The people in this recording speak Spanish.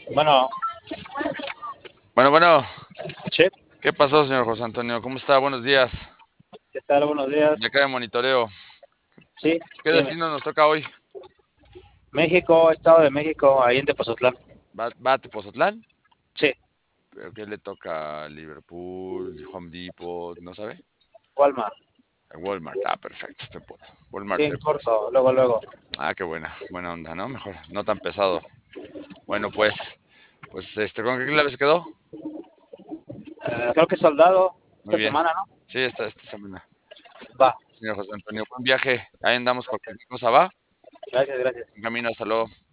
Bueno, Bueno, sí, ¿qué pasó, señor José Antonio? ¿Cómo está? Buenos días. ¿qué tal? Buenos De días. acá de monitoreo. Sí, ¿Qué dime. destino nos toca hoy? México, Estado de México, ahí en Tepozotlán. ¿Va a Tepozotlán? Sí, ¿Pero qué le toca? ¿Liverpool, Home Depot? ¿No sabe? Walmart. Walmart. Ah, perfecto. Sí, Walmart en Tepos. corto, luego, luego. Ah, qué buena onda, ¿no? Mejor, no tan pesado. Bueno, pues, ¿con qué clave se quedó? Creo que soldado Muy esta bien. semana, ¿no? Sí, esta semana. Va, Señor José Antonio, buen viaje. Ahí andamos por cualquier cosa, ¿va? gracias, gracias. En camino, hasta luego.